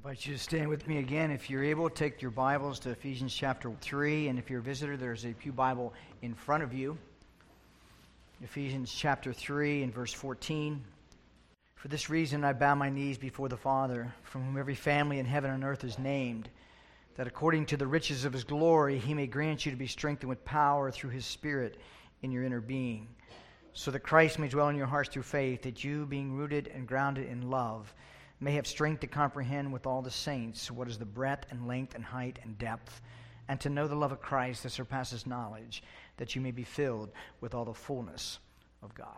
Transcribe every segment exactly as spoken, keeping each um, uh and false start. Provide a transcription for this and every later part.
I invite you to stand with me again. If you're able, take your Bibles to Ephesians chapter three. And if you're a visitor, there's a Pew Bible in front of you. Ephesians chapter three and verse fourteen. For this reason I bow my knees before the Father, from whom every family in heaven and earth is named, that according to the riches of his glory he may grant you to be strengthened with power through his Spirit in your inner being, so that Christ may dwell in your hearts through faith, that you, being rooted and grounded in love, may have strength to comprehend with all the saints what is the breadth and length and height and depth, and to know the love of Christ that surpasses knowledge, that you may be filled with all the fullness of God.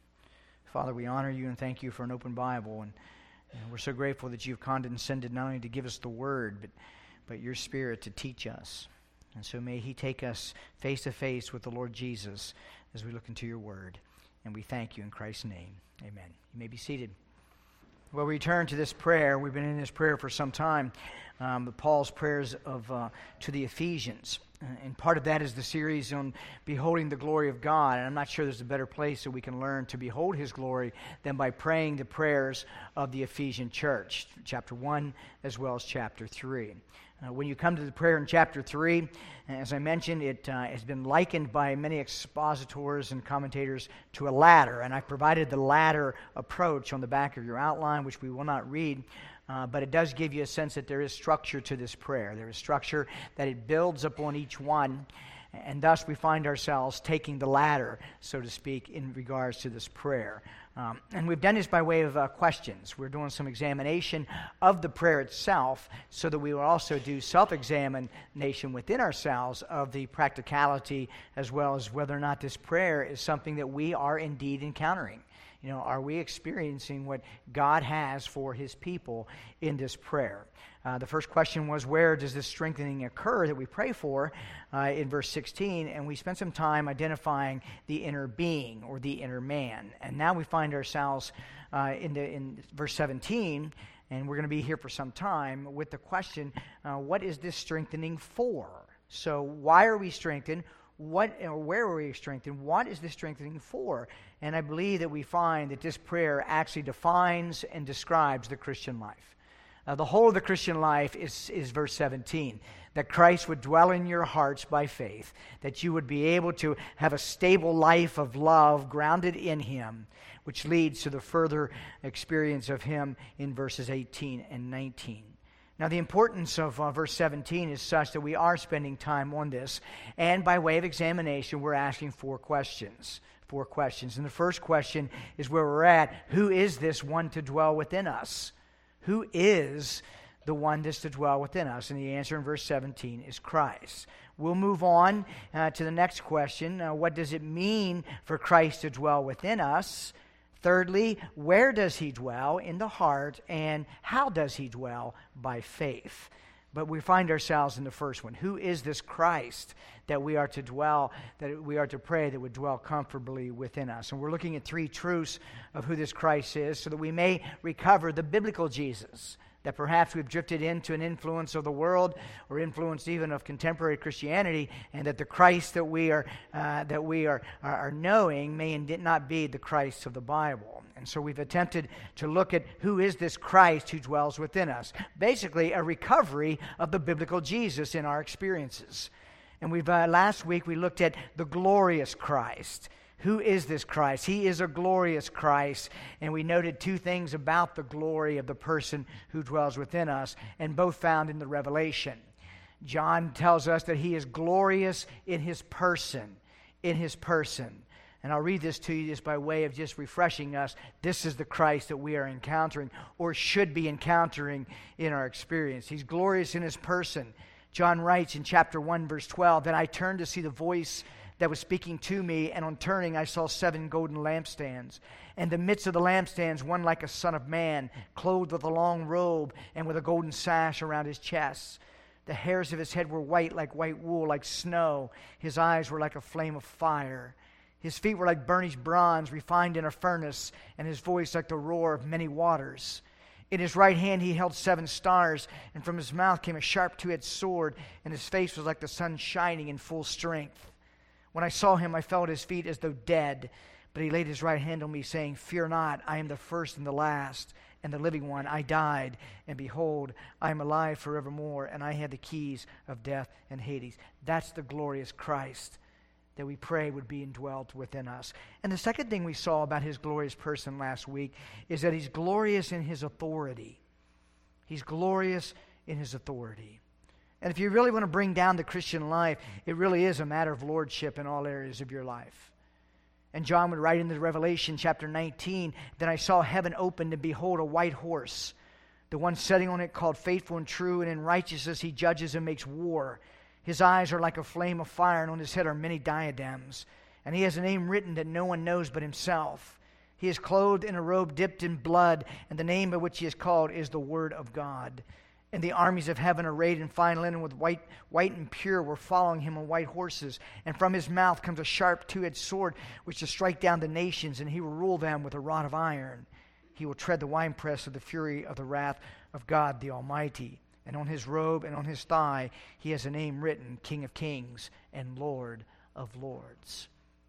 Father, we honor you and thank you for an open Bible, and, and we're so grateful that you've condescended not only to give us the Word, but, but your Spirit to teach us. And so may he take us face to face with the Lord Jesus as we look into your Word. And we thank you in Christ's name. Amen. You may be seated. Well, we return to this prayer. We've been in this prayer for some time, um, Paul's prayers of uh, to the Ephesians. Uh, and part of that is the series on beholding the glory of God. And I'm not sure there's a better place that we can learn to behold his glory than by praying the prayers of the Ephesian church, chapter one as well as chapter three. Uh, when you come to the prayer in chapter three, as I mentioned, it uh, has been likened by many expositors and commentators to a ladder. And I've provided the ladder approach on the back of your outline, which we will not read. Uh, but it does give you a sense that there is structure to this prayer. There is structure that it builds upon each one. And thus we find ourselves taking the ladder, so to speak, in regards to this prayer. Um, and we've done this by way of uh, questions. We're doing some examination of the prayer itself so that we will also do self-examination within ourselves of the practicality as well as whether or not this prayer is something that we are indeed encountering. You know, are we experiencing what God has for his people in this prayer? Uh, the first question was, where does this strengthening occur that we pray for uh, in verse sixteen? And we spent some time identifying the inner being or the inner man. And now we find ourselves uh, in, the, in verse seventeen, and we're going to be here for some time with the question, uh, what is this strengthening for? So why are we strengthened? What or where are we strengthened? What is this strengthening for? And I believe that we find that this prayer actually defines and describes the Christian life. Uh, the whole of the Christian life is, is verse seventeen, that Christ would dwell in your hearts by faith, that you would be able to have a stable life of love grounded in him, which leads to the further experience of him in verses eighteen and nineteen. Now, the importance of uh, verse seventeen is such that we are spending time on this, and by way of examination, we're asking four questions. Four questions. And the first question is where we're at. Who is this one to dwell within us? Who is the one that's to dwell within us? And the answer in verse seventeen is Christ. We'll move on uh, to the next question. Uh, what does it mean for Christ to dwell within us? Thirdly, where does he dwell? In the heart. And how does he dwell? By faith. But we find ourselves in the first one. Who is this Christ that we are to dwell, that we are to pray that would dwell comfortably within us? And we're looking at three truths of who this Christ is so that we may recover the biblical Jesus, that perhaps we've drifted into an influence of the world or influence even of contemporary Christianity, and that the Christ that we are uh, that we are, are are knowing may indeed not be the Christ of the Bible. And so we've attempted to look at who is this Christ who dwells within us. Basically, a recovery of the biblical Jesus in our experiences. And we've uh, last week we looked at the glorious Christ. Who is this Christ? He is a glorious Christ, and we noted two things about the glory of the person who dwells within us, and both found in the Revelation. John tells us that he is glorious in his person, in his person. And I'll read this to you just by way of just refreshing us. This is the Christ that we are encountering or should be encountering in our experience. He's glorious in his person. John writes in chapter one, verse twelve, "Then I turned to see the voice that was speaking to me, and on turning I saw seven golden lampstands. And in the midst of the lampstands, one like a son of man, clothed with a long robe and with a golden sash around his chest. The hairs of his head were white like white wool, like snow. His eyes were like a flame of fire. His feet were like burnished bronze, refined in a furnace, and his voice like the roar of many waters. In his right hand he held seven stars, and from his mouth came a sharp two-edged sword, and his face was like the sun shining in full strength. When I saw him, I fell at his feet as though dead. But he laid his right hand on me, saying, 'Fear not, I am the first and the last, and the living one. I died, and behold, I am alive forevermore, and I have the keys of death and Hades. That's the glorious Christ that we pray would be indwelt within us. And the second thing we saw about his glorious person last week is that he's glorious in his authority. He's glorious in his authority. And if you really want to bring down the Christian life, it really is a matter of lordship in all areas of your life. And John would write in the Revelation chapter nineteen, "Then I saw heaven opened, and behold, a white horse. The one sitting on it called Faithful and True, and in righteousness he judges and makes war. His eyes are like a flame of fire, and on his head are many diadems. And he has a name written that no one knows but himself. He is clothed in a robe dipped in blood, and the name by which he is called is the Word of God. And the armies of heaven, arrayed in fine linen with white, white and pure, were following him on white horses. And from his mouth comes a sharp two-edged sword, which to strike down the nations, and he will rule them with a rod of iron. He will tread the winepress of the fury of the wrath of God the Almighty. And on his robe and on his thigh he has a name written, King of Kings and Lord of Lords."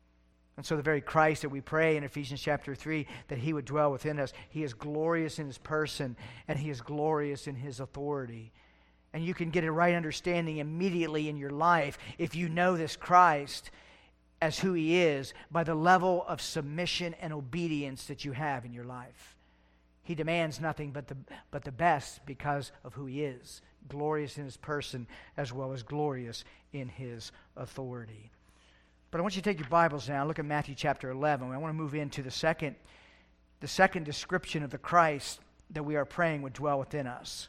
And so the very Christ that we pray in Ephesians chapter three, that he would dwell within us, he is glorious in his person, and he is glorious in his authority. And you can get a right understanding immediately in your life if you know this Christ as who he is by the level of submission and obedience that you have in your life. He demands nothing but the, but the best because of who he is, glorious in his person as well as glorious in his authority. But I want you to take your Bibles now, look at Matthew chapter eleven. I want to move into the second, the second description of the Christ that we are praying would dwell within us.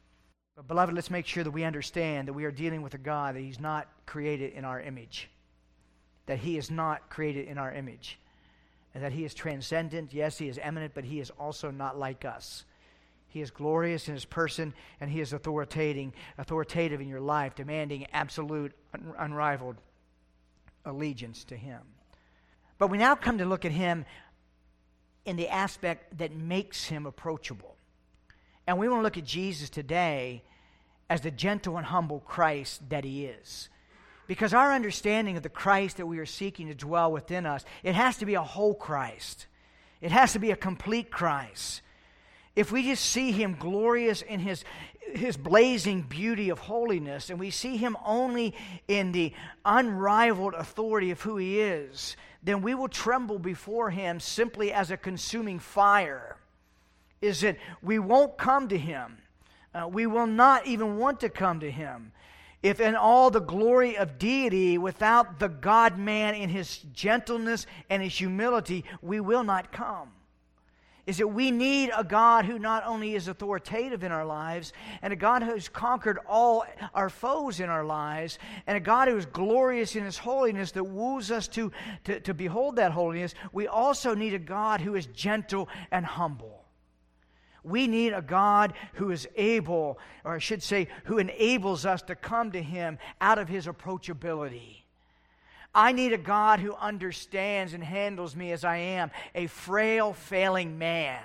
But beloved, let's make sure that we understand that we are dealing with a God that he's not created in our image. That he is not created in our image. And that he is transcendent. Yes, he is eminent, but he is also not like us. He is glorious in his person, and he is authoritative, authoritative in your life, demanding absolute, un- unrivaled allegiance to him. But we now come to look at him in the aspect that makes him approachable. And we want to look at Jesus today as the gentle and humble Christ that he is. Because our understanding of the Christ that we are seeking to dwell within us, it has to be a whole Christ. It has to be a complete Christ. If we just see him glorious in his, his blazing beauty of holiness, and we see him only in the unrivaled authority of who he is, then we will tremble before him simply as a consuming fire. Is that we won't come to him. Uh, we will not even want to come to him. If in all the glory of deity, without the God-man in his gentleness and his humility, we will not come. Is that we need a God who not only is authoritative in our lives, and a God who has conquered all our foes in our lives, and a God who is glorious in his holiness that woos us to, to, to behold that holiness. We also need a God who is gentle and humble. We need a God who is able, or I should say, who enables us to come to him out of his approachability. I need a God who understands and handles me as I am, a frail, failing man.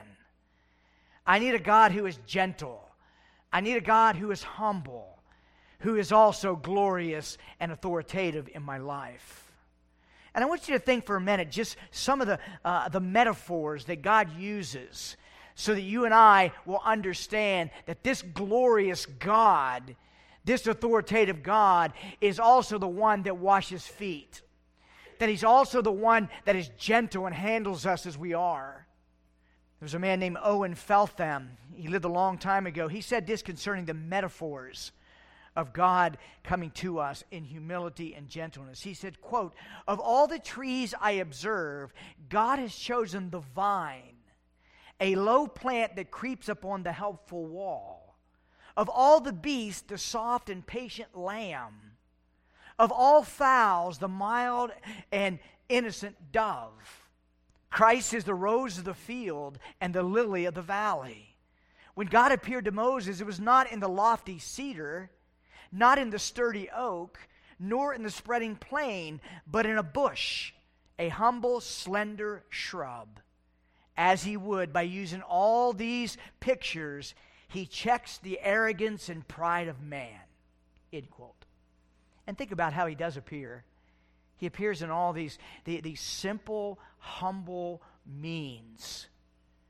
I need a God who is gentle. I need a God who is humble, who is also glorious and authoritative in my life. And I want you to think for a minute just some of the, uh, the metaphors that God uses so that you and I will understand that this glorious God, this authoritative God, is also the one that washes feet. That he's also the one that is gentle and handles us as we are. There was a man named Owen Feltham. He lived a long time ago. He said this concerning the metaphors of God coming to us in humility and gentleness. He said, quote, "Of all the trees I observe, God has chosen the vine, a low plant that creeps upon the helpful wall. Of all the beasts, the soft and patient lamb. Of all fowls, the mild and innocent dove. Christ is the rose of the field and the lily of the valley." When God appeared to Moses, it was not in the lofty cedar, not in the sturdy oak, nor in the spreading plane, but in a bush, a humble, slender shrub. As he would, by using all these pictures, he checks the arrogance and pride of man. End quote. And think about how he does appear. He appears in all these, the, these simple, humble means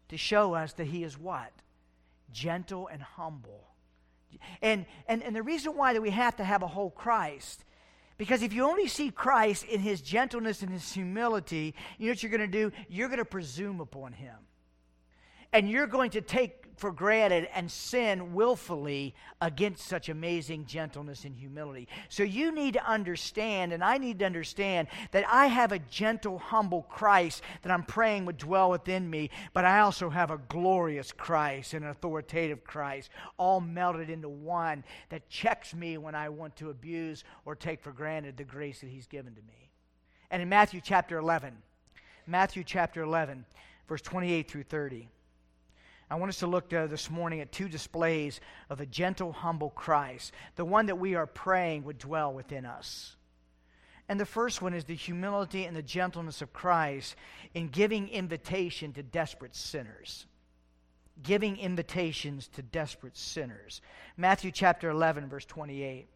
to show us that he is what? Gentle and humble. And, and, and the reason why that we have to have a whole Christ, because if you only see Christ in his gentleness and his humility, you know what you're going to do? You're going to presume upon him. And you're going to take for granted and sin willfully against such amazing gentleness and humility. So you need to understand, and I need to understand, that I have a gentle, humble Christ that I'm praying would dwell within me, but I also have a glorious Christ, an authoritative Christ, all melded into one that checks me when I want to abuse or take for granted the grace that he's given to me. And in Matthew chapter eleven, Matthew chapter eleven, verse twenty-eight through thirty, I want us to look uh, this morning at two displays of a gentle, humble Christ, the one that we are praying would dwell within us. And the first one is the humility and the gentleness of Christ in giving invitation to desperate sinners. Giving invitations to desperate sinners. Matthew chapter eleven, verse twenty-eight.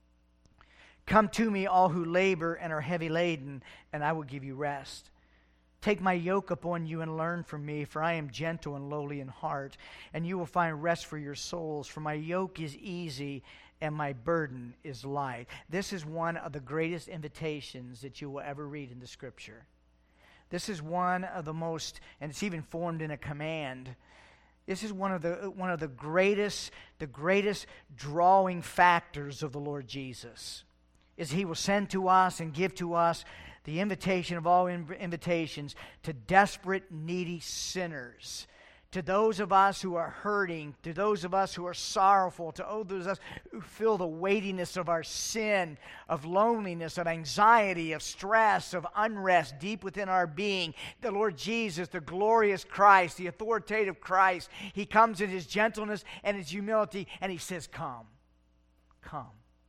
Come to me, all who labor and are heavy laden, and I will give you rest. Take my yoke upon you and learn from me, for I am gentle and lowly in heart, and you will find rest for your souls. For my yoke is easy and my burden is light. This is one of the greatest invitations that you will ever read in the Scripture. This is one of the most, and it's even formed in a command. This is one of the one of the greatest, the greatest drawing factors of the Lord Jesus, is he will send to us and give to us the invitation of all invitations to desperate, needy sinners, to those of us who are hurting, to those of us who are sorrowful, to those of us who feel the weightiness of our sin, of loneliness, of anxiety, of stress, of unrest deep within our being. The Lord Jesus, the glorious Christ, the authoritative Christ, he comes in his gentleness and his humility, and he says, come, come.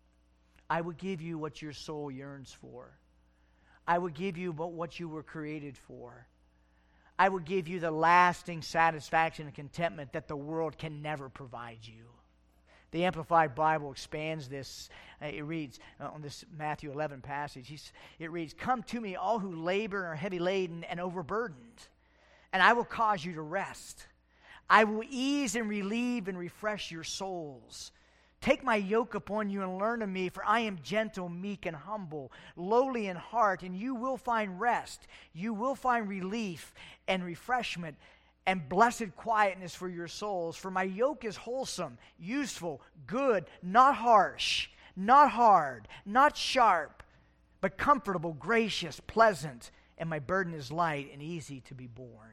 I will give you what your soul yearns for. I will give you what you were created for. I will give you the lasting satisfaction and contentment that the world can never provide you. The Amplified Bible expands this. Uh, it reads uh, on this Matthew eleven passage, he's, it reads, come to me, all who labor and are heavy laden and overburdened, and I will cause you to rest. I will ease and relieve and refresh your souls. Take my yoke upon you and learn of me, for I am gentle, meek, and humble, lowly in heart, and you will find rest. You will find relief and refreshment and blessed quietness for your souls. For my yoke is wholesome, useful, good, not harsh, not hard, not sharp, but comfortable, gracious, pleasant, and my burden is light and easy to be borne.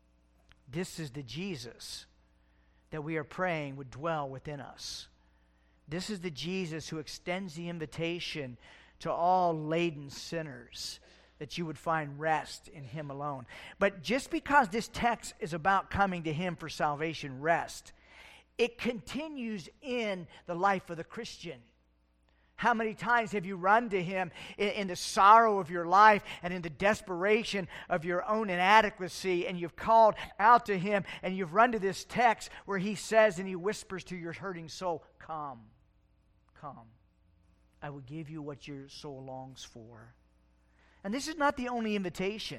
This is the Jesus that we are praying would dwell within us. This is the Jesus who extends the invitation to all laden sinners, that you would find rest in him alone. But just because this text is about coming to him for salvation rest, it continues in the life of the Christian. How many times have you run to him in, in the sorrow of your life and in the desperation of your own inadequacy, and you've called out to him, and you've run to this text where he says and he whispers to your hurting soul, come. Come, I will give you what your soul longs for. And this is not the only invitation.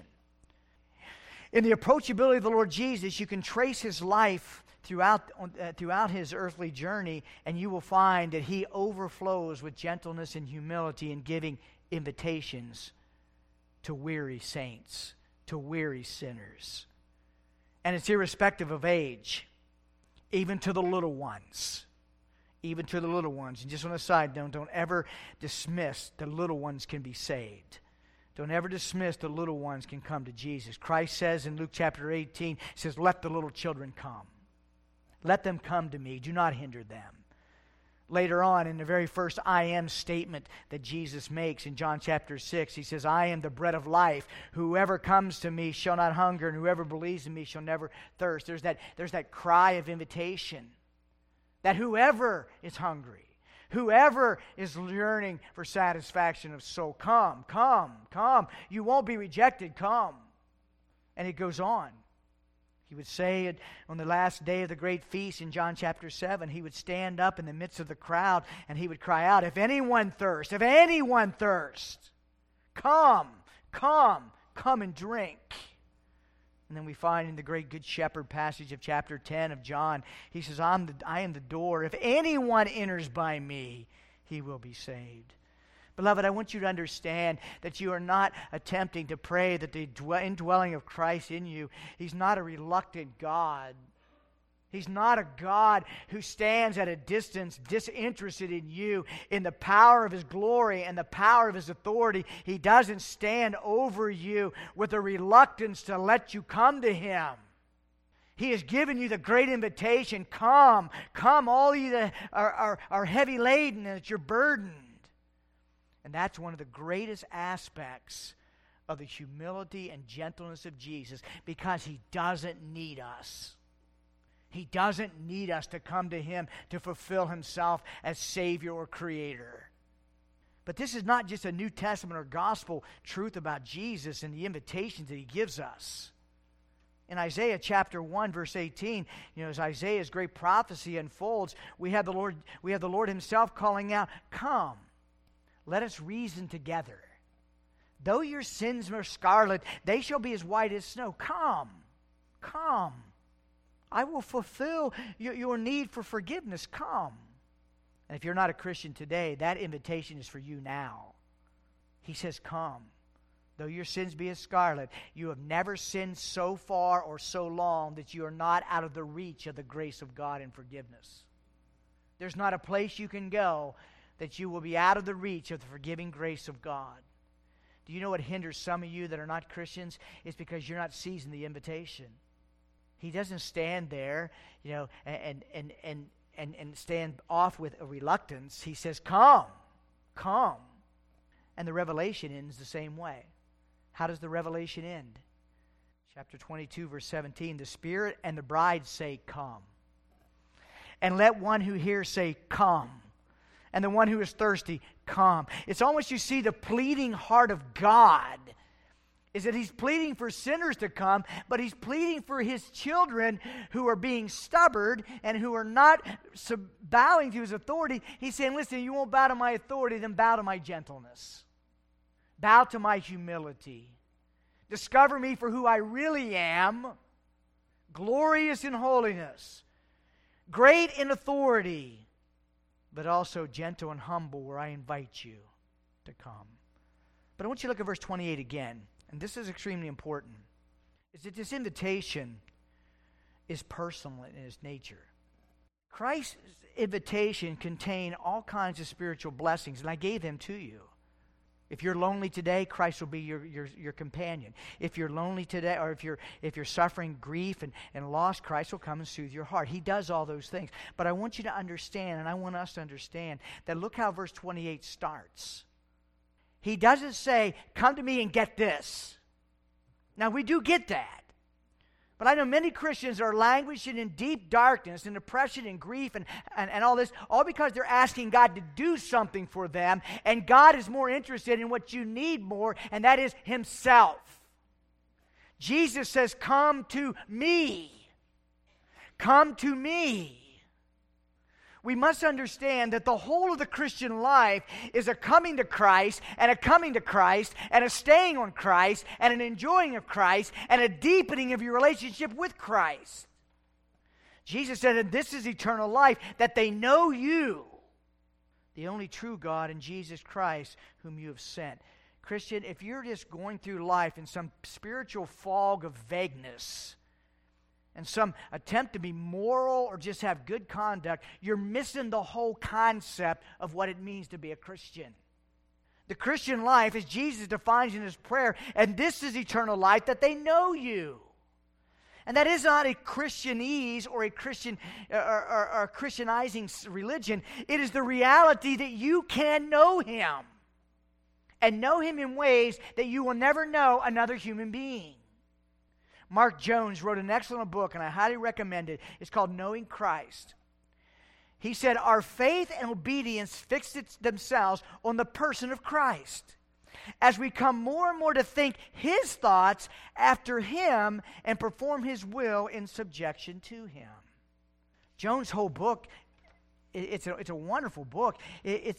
In the approachability of the Lord Jesus, you can trace his life throughout, uh, throughout his earthly journey, and you will find that he overflows with gentleness and humility in giving invitations to weary saints, to weary sinners. And it's irrespective of age, even to the little ones. Even to the little ones. And just on a side note, don't ever dismiss the little ones can be saved. Don't ever dismiss the little ones can come to Jesus. Christ says in Luke chapter eighteen, he says, let the little children come. Let them come to me. Do not hinder them. Later on, in the very first I am statement that Jesus makes in John chapter six, he says, I am the bread of life. Whoever comes to me shall not hunger, and whoever believes in me shall never thirst. There's that, there's that cry of invitation. That whoever is hungry, whoever is yearning for satisfaction of soul, come, come, come. You won't be rejected, come. And it goes on. He would say it on the last day of the great feast in John chapter seven, he would stand up in the midst of the crowd and he would cry out, if anyone thirsts, if anyone thirsts, come, come, come and drink. And then we find in the great Good Shepherd passage of chapter ten of John, he says, I'm the, I am the door. If anyone enters by me, he will be saved. Beloved, I want you to understand that you are not attempting to pray that the indwelling of Christ in you, He's not a reluctant God. He's not a God who stands at a distance disinterested in you, in the power of His glory and the power of His authority. He doesn't stand over you with a reluctance to let you come to Him. He has given you the great invitation, come, come all you that are, are, are heavy laden and that you're burdened. And that's one of the greatest aspects of the humility and gentleness of Jesus, because He doesn't need us. He doesn't need us to come to Him to fulfill Himself as Savior or Creator. But this is not just a New Testament or gospel truth about Jesus and the invitations that He gives us. In Isaiah chapter one, verse eighteen, you know, as Isaiah's great prophecy unfolds, we have the Lord, we have the Lord Himself calling out, "Come, let us reason together. Though your sins are scarlet, they shall be as white as snow. Come, come. I will fulfill your, your need for forgiveness. Come." And if you're not a Christian today, that invitation is for you now. He says, come. Though your sins be as scarlet, you have never sinned so far or so long that you are not out of the reach of the grace of God and forgiveness. There's not a place you can go that you will be out of the reach of the forgiving grace of God. Do you know what hinders some of you that are not Christians? It's because you're not seizing the invitation. He doesn't stand there, you know, and and and and and stand off with a reluctance. He says, "Come, come," and the revelation ends the same way. How does the revelation end? Chapter twenty-two, verse seventeen: "The Spirit and the bride say, 'Come.' And let one who hears say, 'Come.' And the one who is thirsty, come." It's almost, you see, the pleading heart of God is that He's pleading for sinners to come, but He's pleading for His children who are being stubborn and who are not sub- bowing to His authority. He's saying, listen, you won't bow to my authority, then bow to my gentleness. Bow to my humility. Discover me for who I really am, glorious in holiness, great in authority, but also gentle and humble, where I invite you to come. But I want you to look at verse twenty-eight again, and this is extremely important, is that this invitation is personal in its nature. Christ's invitation contained all kinds of spiritual blessings, and I gave them to you. If you're lonely today, Christ will be your, your, your companion. If you're lonely today, or if you're if you're suffering grief and, and loss, Christ will come and soothe your heart. He does all those things. But I want you to understand, and I want us to understand, that look how verse twenty-eight starts. He doesn't say, "Come to me and get this." Now, we do get that. But I know many Christians are languishing in deep darkness and depression and grief and, and, and all this, all because they're asking God to do something for them, and God is more interested in what you need more, and that is Himself. Jesus says, "Come to me. Come to me." We must understand that the whole of the Christian life is a coming to Christ, and a coming to Christ, and a staying on Christ, and an enjoying of Christ, and a deepening of your relationship with Christ. Jesus said that this is eternal life, that they know you, the only true God, and Jesus Christ, whom you have sent. Christian, if you're just going through life in some spiritual fog of vagueness, and some attempt to be moral or just have good conduct, you're missing the whole concept of what it means to be a Christian. The Christian life, as Jesus defines in His prayer, and this is eternal life, that they know you. And that is not a Christianese or a Christian or, or, or Christianizing religion. It is the reality that you can know Him, and know Him in ways that you will never know another human being. Mark Jones wrote an excellent book, and I highly recommend it. It's called Knowing Christ. He said, our faith and obedience fix it themselves on the person of Christ, as we come more and more to think His thoughts after Him and perform His will in subjection to Him. Jones' whole book, it's a, it's a wonderful book. It's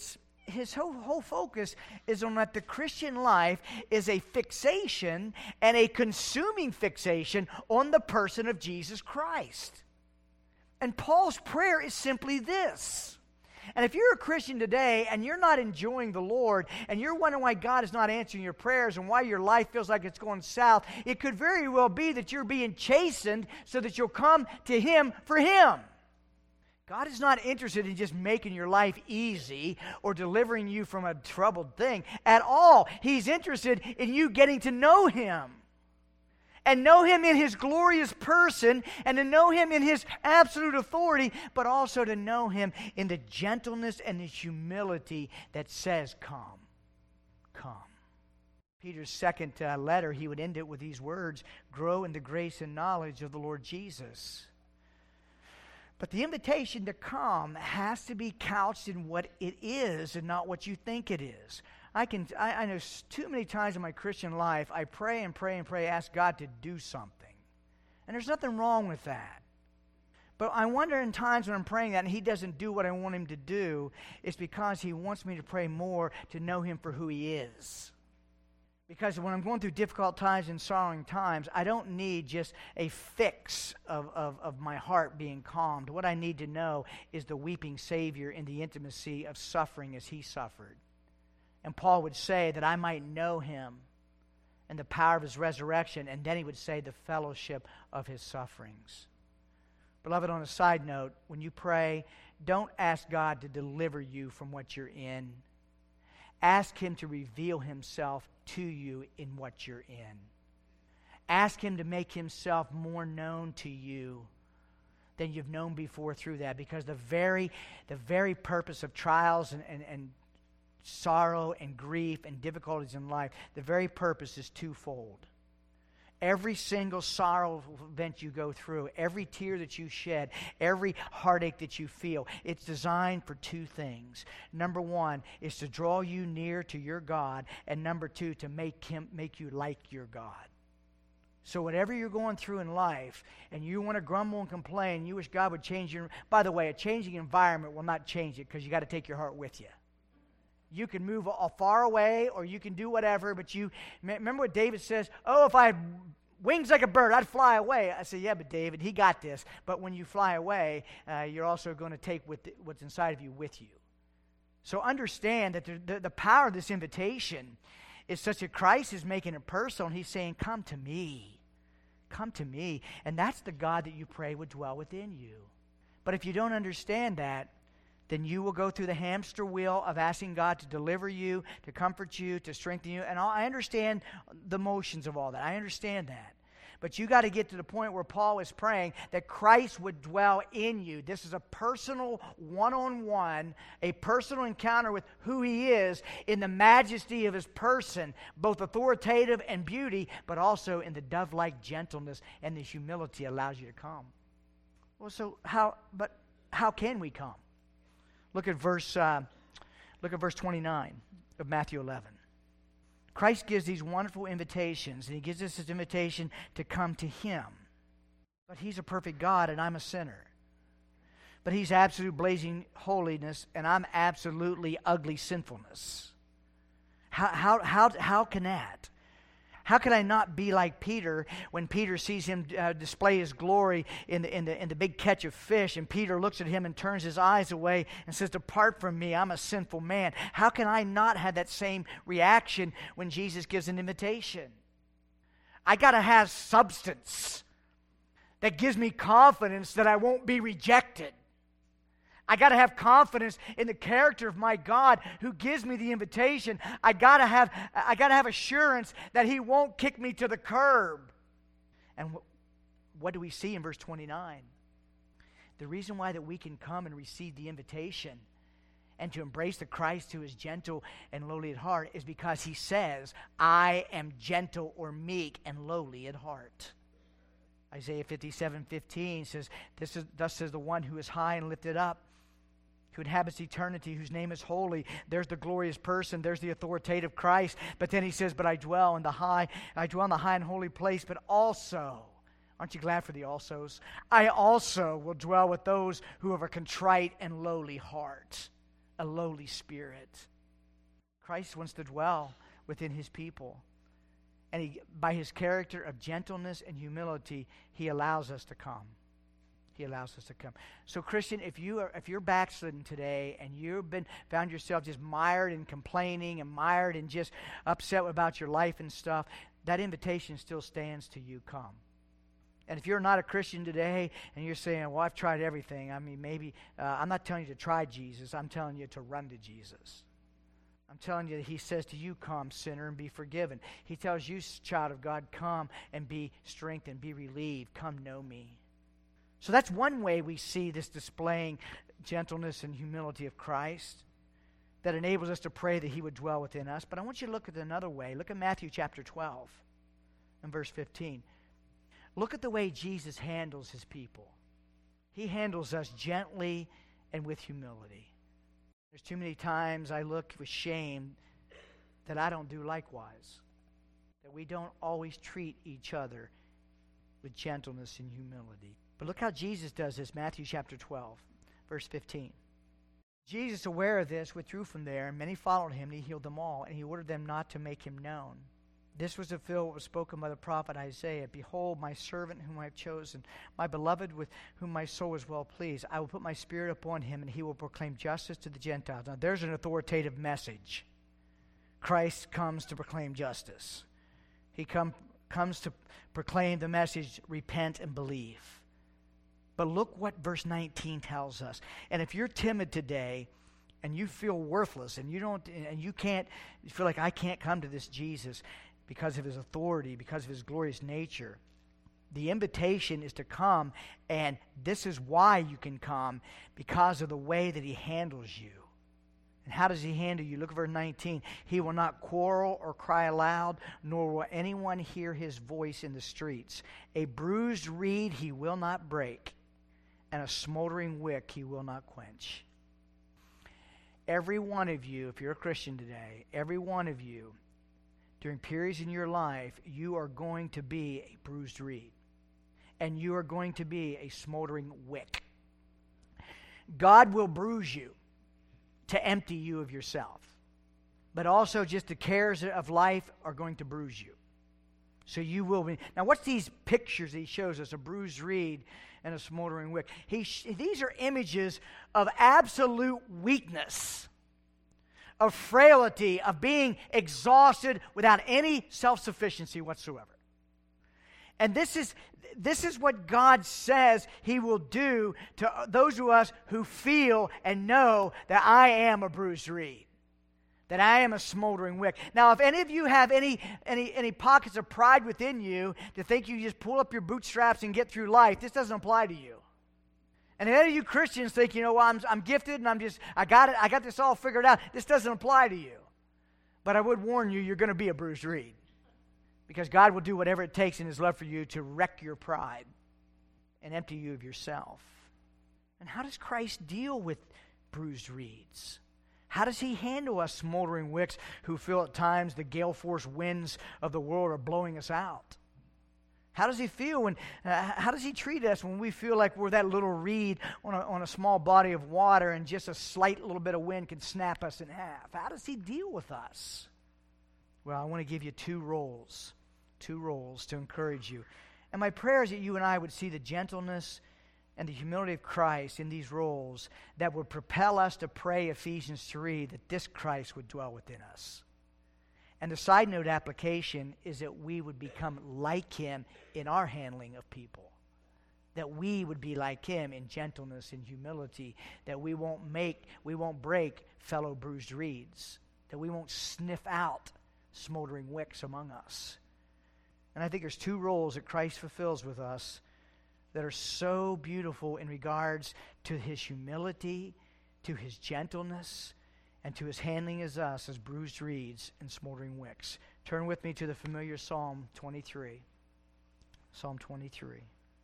his whole, whole focus is on that the Christian life is a fixation and a consuming fixation on the person of Jesus Christ. And Paul's prayer is simply this. And if you're a Christian today and you're not enjoying the Lord and you're wondering why God is not answering your prayers and why your life feels like it's going south, it could very well be that you're being chastened so that you'll come to Him for Him. God is not interested in just making your life easy or delivering you from a troubled thing at all. He's interested in you getting to know Him. And know Him in His glorious person, and to know Him in His absolute authority, but also to know Him in the gentleness and the humility that says, come, come. Peter's second uh, letter, he would end it with these words, grow in the grace and knowledge of the Lord Jesus. But the invitation to come has to be couched in what it is and not what you think it is. I can. I, I know too many times in my Christian life, I pray and pray and pray, ask God to do something. And there's nothing wrong with that. But I wonder in times when I'm praying that and He doesn't do what I want Him to do, it's because He wants me to pray more to know Him for who He is. Because when I'm going through difficult times and sorrowing times, I don't need just a fix of, of, of my heart being calmed. What I need to know is the weeping Savior in the intimacy of suffering as He suffered. And Paul would say that I might know Him and the power of His resurrection, and then he would say the fellowship of His sufferings. Beloved, on a side note, when you pray, don't ask God to deliver you from what you're in. Ask Him to reveal Himself to you in what you're in. Ask Him to make Himself more known to you than you've known before through that, because the very, the very purpose of trials and, and, and sorrow and grief and difficulties in life, the very purpose is twofold. Every single sorrow event you go through, every tear that you shed, every heartache that you feel, it's designed for two things. Number one is to draw you near to your God, and number two, to make him make you like your God. So whatever you're going through in life, and you want to grumble and complain, you wish God would change your... By the way, a changing environment will not change it, because you got to take your heart with you. You can move far away, or you can do whatever, but you... Remember what David says? Oh, if I had wings like a bird, I'd fly away. I say, yeah, but David, He got this. But when you fly away, uh, you're also going to take with what's inside of you with you. So understand that the, the, the power of this invitation is such that Christ is making it personal, and He's saying, come to me. Come to me. And that's the God that you pray would dwell within you. But if you don't understand that, then you will go through the hamster wheel of asking God to deliver you, to comfort you, to strengthen you. And I understand the motions of all that. I understand that. But you got to get to the point where Paul is praying that Christ would dwell in you. This is a personal one-on-one, a personal encounter with who He is in the majesty of His person, both authoritative and beauty, but also in the dove-like gentleness and the humility allows you to come. Well, so how, but how can we come? Look at verse, uh, look at verse twenty-nine of Matthew eleven. Christ gives these wonderful invitations, and He gives us His invitation to come to Him. But He's a perfect God, and I'm a sinner. But He's absolute blazing holiness, and I'm absolutely ugly sinfulness. How how how how can that? How can I not be like Peter when Peter sees Him uh, display His glory in the, in, the, in the big catch of fish, and Peter looks at Him and turns his eyes away and says, depart from me, I'm a sinful man. How can I not have that same reaction when Jesus gives an invitation? I got to have substance that gives me confidence that I won't be rejected. I got to have confidence in the character of my God who gives me the invitation. I got to have I got to have assurance that He won't kick me to the curb. And wh- what do we see in verse twenty-nine? The reason why that we can come and receive the invitation and to embrace the Christ who is gentle and lowly at heart is because He says, I am gentle or meek and lowly at heart. Isaiah fifty-seven fifteen says, "This is thus says the one who is high and lifted up, who inhabits eternity, whose name is holy." There's the glorious person. There's the authoritative Christ. But then He says, "But I dwell in the high, I dwell in the high and holy place, but also," aren't you glad for the alsos? "I also will dwell with those who have a contrite and lowly heart," a lowly spirit. Christ wants to dwell within his people. And he, by his character of gentleness and humility, he allows us to come. He allows us to come. So, Christian, if you are if you're backslidden today and you've been found yourself just mired in complaining and mired and just upset about your life and stuff, that invitation still stands to you. Come. And if you're not a Christian today and you're saying, "Well, I've tried everything," I mean, maybe uh, I'm not telling you to try Jesus. I'm telling you to run to Jesus. I'm telling you that he says to you, "Come, sinner, and be forgiven." He tells you, child of God, "Come and be strengthened, be relieved. Come, know me." So that's one way we see this displaying gentleness and humility of Christ that enables us to pray that he would dwell within us. But I want you to look at another way. Look at Matthew chapter twelve and verse fifteen. Look at the way Jesus handles his people. He handles us gently and with humility. There's too many times I look with shame that I don't do likewise, that we don't always treat each other with gentleness and humility. But look how Jesus does this, Matthew chapter twelve, verse fifteen. Jesus, aware of this, withdrew from there, and many followed him, and he healed them all, and he ordered them not to make him known. This was to fulfill what was spoken by the prophet Isaiah. Behold, my servant whom I have chosen, my beloved with whom my soul is well pleased. I will put my spirit upon him, and he will proclaim justice to the Gentiles. Now, there's an authoritative message. Christ comes to proclaim justice. He come, comes to proclaim the message, repent and believe. But look what verse nineteen tells us. And if you're timid today, and you feel worthless, and you don't, and you can't, you feel like I can't come to this Jesus because of his authority, because of his glorious nature, the invitation is to come, and this is why you can come, because of the way that he handles you. And how does he handle you? Look at verse nineteen. He will not quarrel or cry aloud, nor will anyone hear his voice in the streets. A bruised reed he will not break, and a smoldering wick he will not quench. Every one of you, if you're a Christian today, every one of you, during periods in your life, you are going to be a bruised reed. And you are going to be a smoldering wick. God will bruise you to empty you of yourself. But also just the cares of life are going to bruise you. So you will be. Now, what's these pictures he shows us? A bruised reed and a smoldering wick. He, these are images of absolute weakness, of frailty, of being exhausted without any self-sufficiency whatsoever. And this is, this is what God says he will do to those of us who feel and know that I am a bruised reed, that I am a smoldering wick. Now, if any of you have any, any, any pockets of pride within you to think you just pull up your bootstraps and get through life, this doesn't apply to you. And if any of you Christians think, you know, well, I'm, I'm gifted and I'm just, I got it, I got this all figured out, this doesn't apply to you. But I would warn you, you're going to be a bruised reed. Because God will do whatever it takes in his love for you to wreck your pride and empty you of yourself. And how does Christ deal with bruised reeds? How does he handle us smoldering wicks who feel at times the gale force winds of the world are blowing us out? How does he feel when, uh, how does he treat us when we feel like we're that little reed on a, on a small body of water and just a slight little bit of wind can snap us in half? How does he deal with us? Well, I want to give you two roles, two roles to encourage you. And my prayer is that you and I would see the gentleness and the humility of Christ in these roles that would propel us to pray Ephesians three, that this Christ would dwell within us. And the side note application is that we would become like him in our handling of people. That we would be like him in gentleness and humility. That we won't make, we won't break fellow bruised reeds. That we won't sniff out smoldering wicks among us. And I think there's two roles that Christ fulfills with us that are so beautiful in regards to his humility, to his gentleness, and to his handling as us as bruised reeds and smoldering wicks. Turn with me to the familiar Psalm twenty-three. Psalm twenty-three.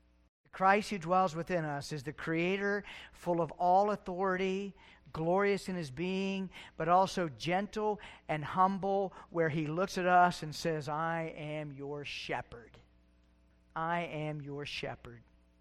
Christ who dwells within us is the Creator, full of all authority, glorious in his being, but also gentle and humble, where he looks at us and says, I am your shepherd. I am your shepherd.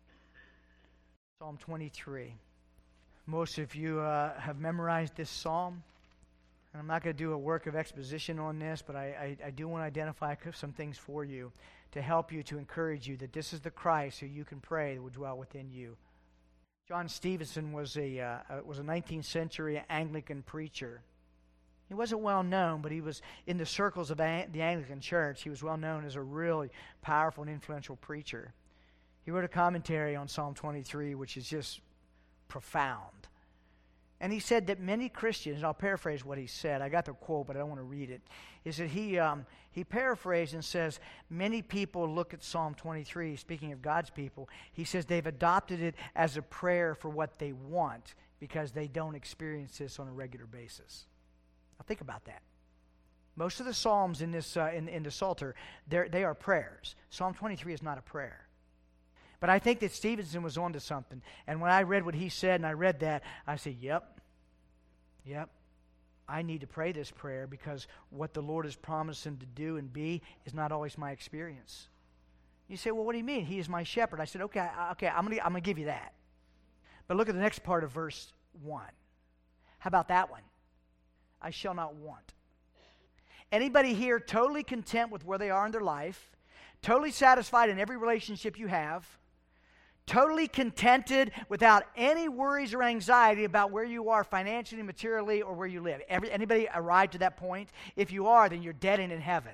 Psalm twenty-three. Most of you uh, have memorized this psalm. And I'm not going to do a work of exposition on this, but I, I, I do want to identify some things for you to help you, to encourage you that this is the Christ who you can pray that will dwell within you. John Stevenson was a uh, was a nineteenth century Anglican preacher. He wasn't well known, but he was in the circles of the Anglican Church. He was well known as a really powerful and influential preacher. He wrote a commentary on Psalm twenty-three, which is just profound. And he said that many Christians, and I'll paraphrase what he said. I got the quote, but I don't want to read it. Is that he um, he paraphrased and says, many people look at Psalm twenty-three, speaking of God's people, he says they've adopted it as a prayer for what they want because they don't experience this on a regular basis. Now think about that. Most of the Psalms in this uh, in, in the Psalter, they are prayers. Psalm twenty-three is not a prayer. But I think that Stevenson was onto something. And when I read what he said and I read that, I said, yep, yep, I need to pray this prayer because what the Lord has promised him to do and be is not always my experience. You say, well, what do you mean? He is my shepherd. I said, okay, okay, I'm going to I'm going to give you that. But look at the next part of verse one. How about that one? I shall not want. Anybody here totally content with where they are in their life, totally satisfied in every relationship you have, totally contented without any worries or anxiety about where you are financially, materially, or where you live? Every, anybody arrived to that point? If you are, then you're dead and in heaven.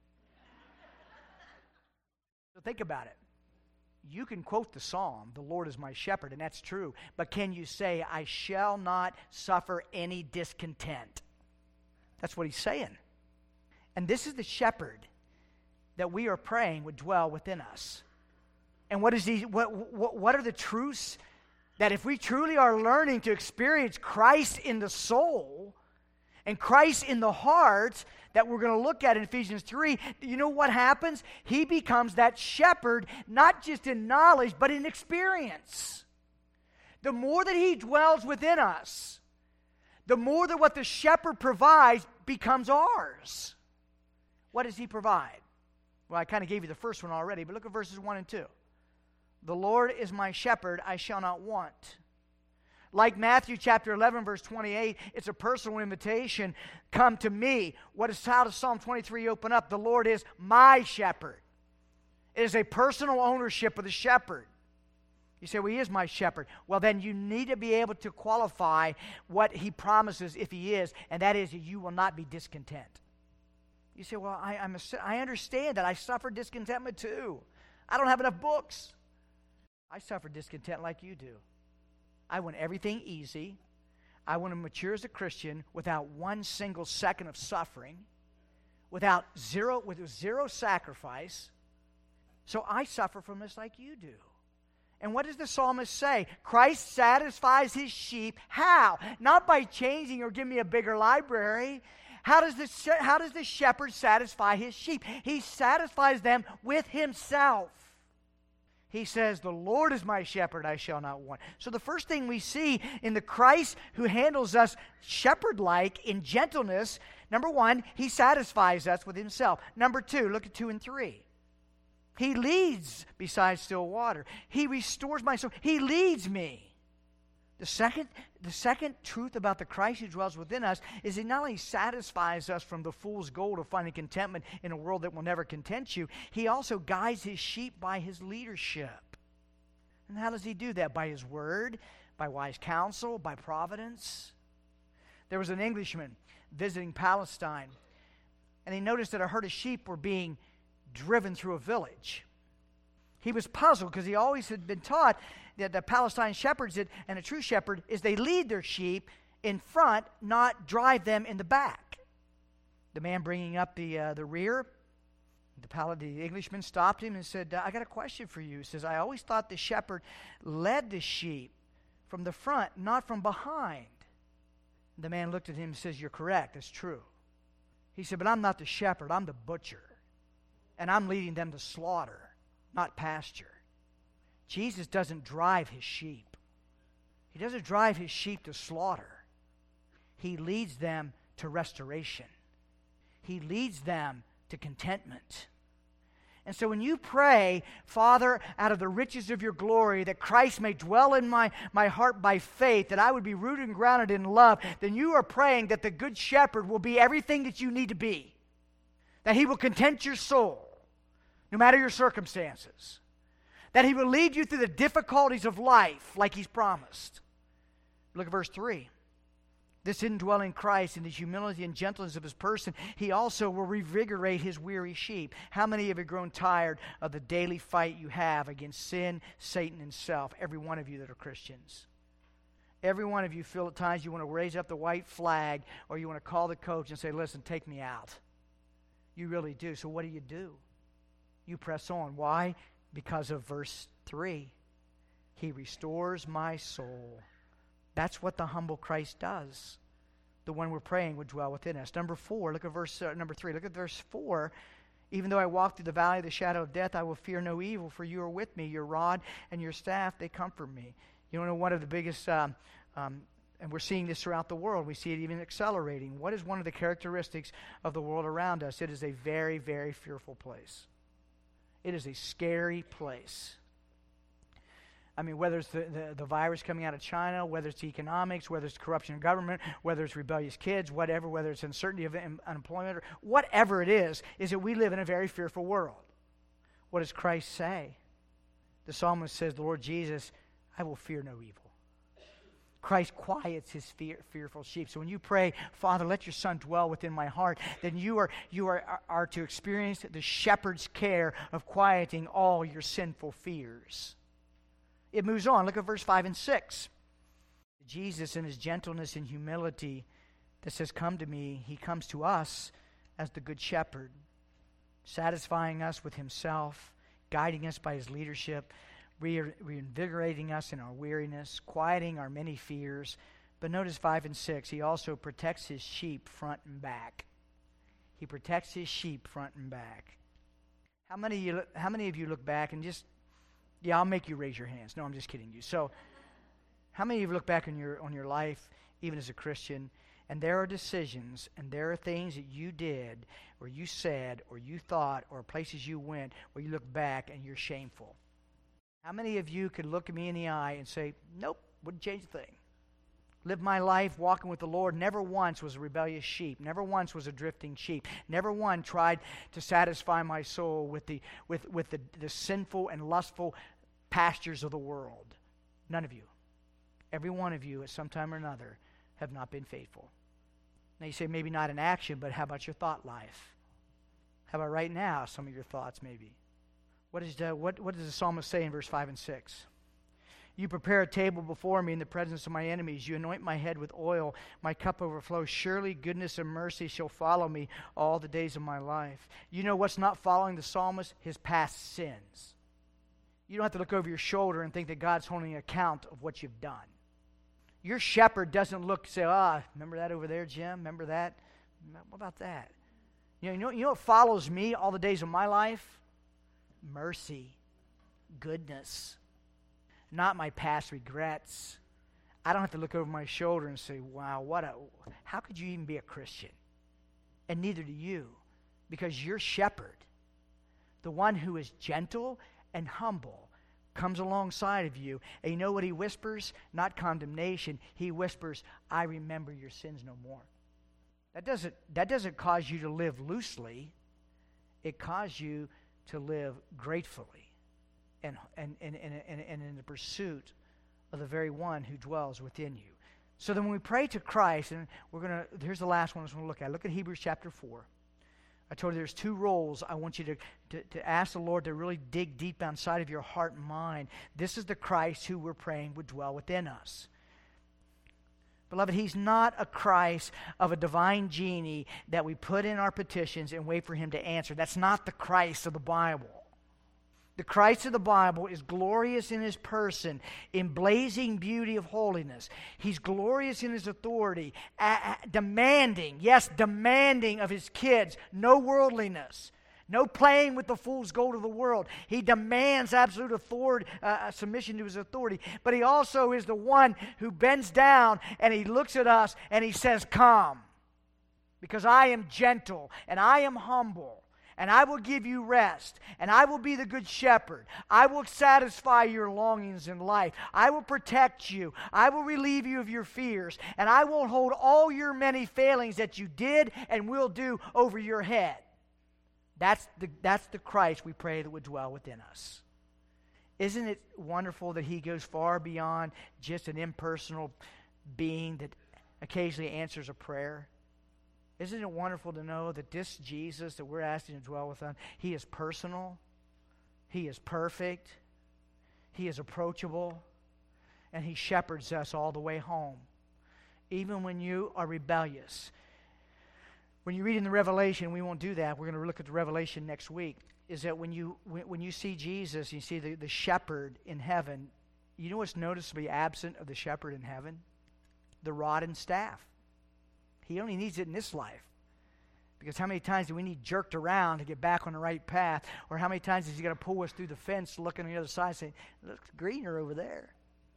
So think about it. You can quote the psalm, the Lord is my shepherd, and that's true. But can you say, I shall not suffer any discontent? That's what he's saying. And this is the shepherd that we are praying would dwell within us. And what is he? What, what, what are the truths that if we truly are learning to experience Christ in the soul and Christ in the heart that we're going to look at in Ephesians three, you know what happens? He becomes that shepherd, not just in knowledge, but in experience. The more that he dwells within us, the more that what the shepherd provides becomes ours. What does he provide? Well, I kind of gave you the first one already, but look at verses one and two. The Lord is my shepherd, I shall not want. Like Matthew chapter eleven, verse twenty-eight, it's a personal invitation. Come to me. What is, how does Psalm twenty-three open up? The Lord is my shepherd. It is a personal ownership of the shepherd. You say, well, he is my shepherd. Well, then you need to be able to qualify what he promises if he is, and that is that you will not be discontent. You say, well, I, I'm a, I understand that. I suffer discontentment too. I don't have enough books. I suffer discontent like you do. I want everything easy. I want to mature as a Christian without one single second of suffering, without zero, with zero sacrifice. So I suffer from this like you do. And what does the psalmist say? Christ satisfies his sheep. How? Not by changing or giving me a bigger library. How does the, how does the shepherd satisfy his sheep? He satisfies them with himself. He says, the Lord is my shepherd, I shall not want. So the first thing we see in the Christ who handles us shepherd-like in gentleness, number one, he satisfies us with himself. Number two, look at two and three. He leads beside still water. He restores my soul. He leads me. The second, the second truth about the Christ who dwells within us is he not only satisfies us from the fool's goal of finding contentment in a world that will never content you, he also guides his sheep by his leadership. And how does he do that? By his word, by wise counsel, by providence. There was an Englishman visiting Palestine, and he noticed that a herd of sheep were being driven through a village. He was puzzled because he always had been taught that the Palestine shepherds did, and a true shepherd is they lead their sheep in front, not drive them in the back. The man bringing up the uh, the rear, the, Pal- the Englishman stopped him and said, I got a question for you. He says, I always thought the shepherd led the sheep from the front, not from behind. The man looked at him and says, you're correct, that's true. He said, but I'm not the shepherd, I'm the butcher. And I'm leading them to slaughter, not pasture. Jesus doesn't drive his sheep. He doesn't drive his sheep to slaughter. He leads them to restoration. He leads them to contentment. And so when you pray, Father, out of the riches of your glory, that Christ may dwell in my, my heart by faith, that I would be rooted and grounded in love, then you are praying that the Good Shepherd will be everything that you need to be. That He will content your soul, no matter your circumstances. That He will lead you through the difficulties of life like He's promised. Look at verse three. This indwelling Christ in the humility and gentleness of His person, He also will revigorate His weary sheep. How many of you have grown tired of the daily fight you have against sin, Satan, and self? Every one of you that are Christians. Every one of you feel at times you want to raise up the white flag, or you want to call the coach and say, listen, take me out. You really do. So what do you do? You press on. Why? Because of verse three. He restores my soul. That's what the humble Christ does. The one we're praying would dwell within us. Number four, look at verse uh, number three. Look at verse four. Even though I walk through the valley of the shadow of death, I will fear no evil, for you are with me. Your rod and your staff, they comfort me. You know, one of the biggest, um, um, and we're seeing this throughout the world. We see it even accelerating. What is one of the characteristics of the world around us? It is a very, very fearful place. It is a scary place. I mean, whether it's the, the, the virus coming out of China, whether it's economics, whether it's corruption in government, whether it's rebellious kids, whatever, whether it's uncertainty of un- unemployment, or whatever it is, is that we live in a very fearful world. What does Christ say? The psalmist says, the Lord Jesus, I will fear no evil. Christ quiets His fear, fearful sheep. So when you pray, Father, let your Son dwell within my heart, then you are you are, are, are to experience the shepherd's care of quieting all your sinful fears. It moves on. Look at verse five and six. Jesus in His gentleness and humility that says, come to me, He comes to us as the Good Shepherd, satisfying us with Himself, guiding us by His leadership, re- reinvigorating us in our weariness, quieting our many fears. But notice five and six, He also protects His sheep front and back. He protects His sheep front and back. How many of you, how many of you look back and just, yeah, I'll make you raise your hands. No, I'm just kidding you. So, how many of you look back on your on your life, even as a Christian, and there are decisions and there are things that you did or you said or you thought or places you went where you look back and you're shameful? How many of you could look at me in the eye and say, nope, wouldn't change a thing? Lived my life walking with the Lord, never once was a rebellious sheep, never once was a drifting sheep, never one tried to satisfy my soul with the with, with the, the sinful and lustful pastures of the world. None of you. Every one of you at some time or another have not been faithful. Now you say maybe not in action, but how about your thought life? How about right now, some of your thoughts maybe? What, is the, what, what does the psalmist say in verse five and six? You prepare a table before me in the presence of my enemies. You anoint my head with oil. My cup overflows. Surely goodness and mercy shall follow me all the days of my life. You know what's not following the psalmist? His past sins. You don't have to look over your shoulder and think that God's holding an account of what you've done. Your shepherd doesn't look and say, ah, remember that over there, Jim? Remember that? What about that? You know, you know, you know what follows me all the days of my life? Mercy, goodness. Not my past regrets. I don't have to look over my shoulder and say, wow, what a, how could you even be a Christian? And neither do you, because your shepherd, the one who is gentle and humble, comes alongside of you. And you know what he whispers? Not condemnation. He whispers, I remember your sins no more. That doesn't, that doesn't cause you to live loosely. It causes you to live gratefully. And, and, and, and, and, and in the pursuit of the very one who dwells within you. So then when we pray to Christ, and we're going to, here's the last one I was going to look at. Look at Hebrews chapter four. I told you there's two roles I want you to, to, to ask the Lord to really dig deep inside of your heart and mind. This is the Christ who we're praying would dwell within us. Beloved, He's not a Christ of a divine genie that we put in our petitions and wait for Him to answer. That's not the Christ of the Bible. The Christ of the Bible is glorious in His person, in blazing beauty of holiness. He's glorious in His authority, a- a- demanding, yes, demanding of His kids, no worldliness, no playing with the fool's gold of the world. He demands absolute authority, uh, submission to His authority. But He also is the one who bends down and He looks at us and He says, come, because I am gentle and I am humble. And I will give you rest. And I will be the good shepherd. I will satisfy your longings in life. I will protect you. I will relieve you of your fears. And I will hold all your many failings that you did and will do over your head. That's the, that's the Christ we pray that would dwell within us. Isn't it wonderful that he goes far beyond just an impersonal being that occasionally answers a prayer? Isn't it wonderful to know that this Jesus that we're asking to dwell with us, he is personal, he is perfect, he is approachable, and he shepherds us all the way home, even when you are rebellious. When you read in the Revelation, we won't do that. We're going to look at the Revelation next week. Is that when you when, when you see Jesus, you see the, the shepherd in heaven, you know what's noticeably absent of the shepherd in heaven? The rod and staff. He only needs it in this life. Because how many times do we need jerked around to get back on the right path? Or how many times is he got to pull us through the fence, looking on the other side, saying, it looks greener over there.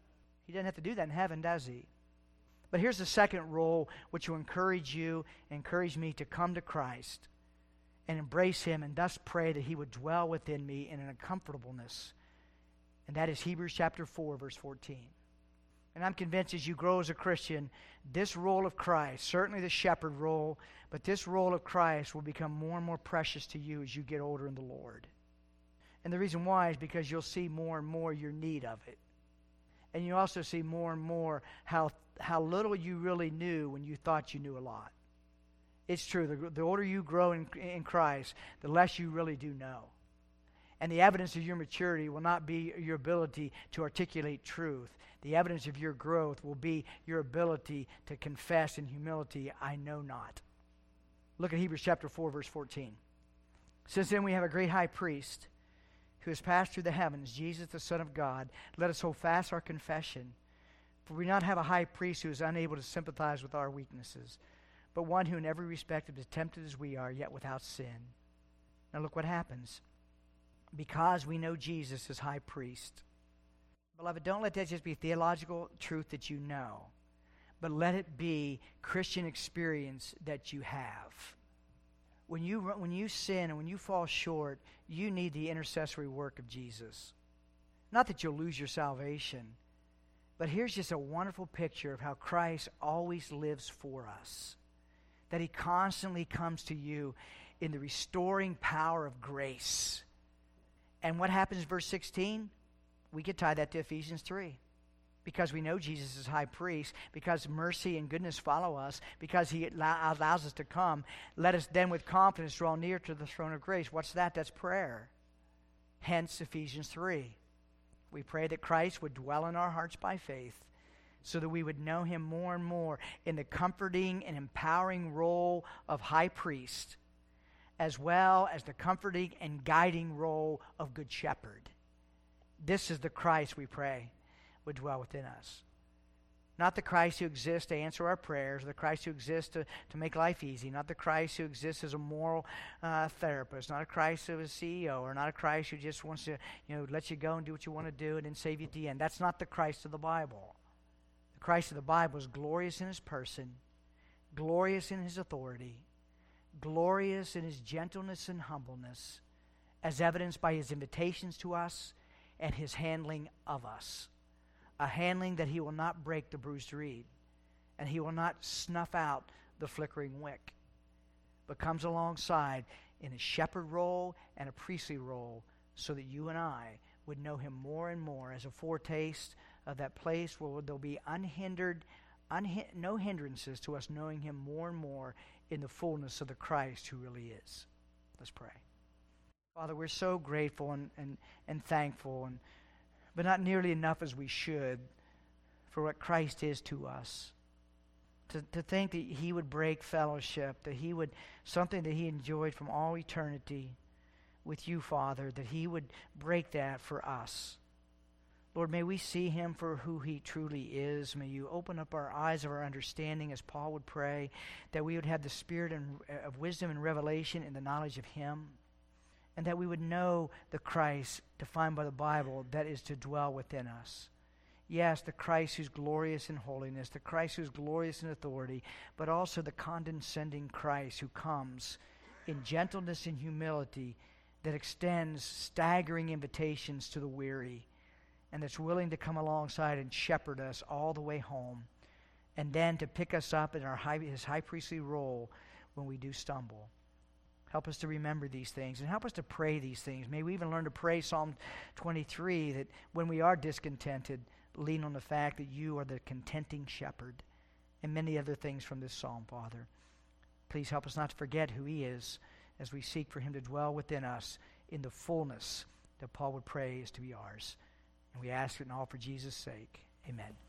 He doesn't have to do that in heaven, does he? But here's the second role, which will encourage you, encourage me to come to Christ and embrace him, and thus pray that he would dwell within me in a comfortableness. And that is Hebrews chapter four, verse fourteen. And I'm convinced as you grow as a Christian, this role of Christ, certainly the shepherd role, but this role of Christ will become more and more precious to you as you get older in the Lord. And the reason why is because you'll see more and more your need of it. And you also see more and more how, how little you really knew when you thought you knew a lot. It's true. The, the older you grow in, in Christ, the less you really do know. And the evidence of your maturity will not be your ability to articulate truth. The evidence of your growth will be your ability to confess in humility, I know not. Look at Hebrews chapter four, verse fourteen. Since then we have a great high priest who has passed through the heavens, Jesus the Son of God. Let us hold fast our confession. For we do not have a high priest who is unable to sympathize with our weaknesses, but one who in every respect is tempted as we are, yet without sin. Now look what happens. Because we know Jesus is high priest. Beloved, don't let that just be theological truth that you know, but let it be Christian experience that you have. When you, when you sin and when you fall short, you need the intercessory work of Jesus. Not that you'll lose your salvation, but here's just a wonderful picture of how Christ always lives for us. That he constantly comes to you in the restoring power of grace. And what happens in verse sixteen? We could tie that to Ephesians three. Because we know Jesus is high priest, because mercy and goodness follow us, because he allows us to come, let us then with confidence draw near to the throne of grace. What's that? That's prayer. Hence Ephesians three. We pray that Christ would dwell in our hearts by faith, so that we would know him more and more in the comforting and empowering role of high priest, as well as the comforting and guiding role of good shepherd. This is the Christ we pray would dwell within us. Not the Christ who exists to answer our prayers, the Christ who exists to, to make life easy, not the Christ who exists as a moral uh, therapist, not a Christ who is a C E O, or not a Christ who just wants to, you know, let you go and do what you want to do and then save you at the end. That's not the Christ of the Bible. The Christ of the Bible is glorious in his person, glorious in his authority, glorious in his gentleness and humbleness, as evidenced by his invitations to us and his handling of us. A handling that he will not break the bruised reed, and he will not snuff out the flickering wick, but comes alongside in a shepherd role and a priestly role, so that you and I would know him more and more as a foretaste of that place where there'll be unhindered, unhi- no hindrances to us knowing him more and more in the fullness of the Christ who really is. Let's pray. Father, we're so grateful and, and, and thankful, and but not nearly enough as we should for what Christ is to us. To, to think that he would break fellowship, that he would, something that he enjoyed from all eternity with you, Father, that he would break that for us. Lord, may we see him for who he truly is. May you open up our eyes of our understanding, as Paul would pray, that we would have the spirit of wisdom and revelation in the knowledge of him, and that we would know the Christ defined by the Bible that is to dwell within us. Yes, the Christ who's glorious in holiness, the Christ who's glorious in authority, but also the condescending Christ who comes in gentleness and humility that extends staggering invitations to the weary, and that's willing to come alongside and shepherd us all the way home, and then to pick us up in our high, his high priestly role when we do stumble. Help us to remember these things, and help us to pray these things. May we even learn to pray Psalm twenty-three, that when we are discontented, lean on the fact that you are the contenting shepherd, and many other things from this psalm, Father. Please help us not to forget who he is as we seek for him to dwell within us in the fullness that Paul would pray is to be ours. And we ask it and all for Jesus' sake. Amen.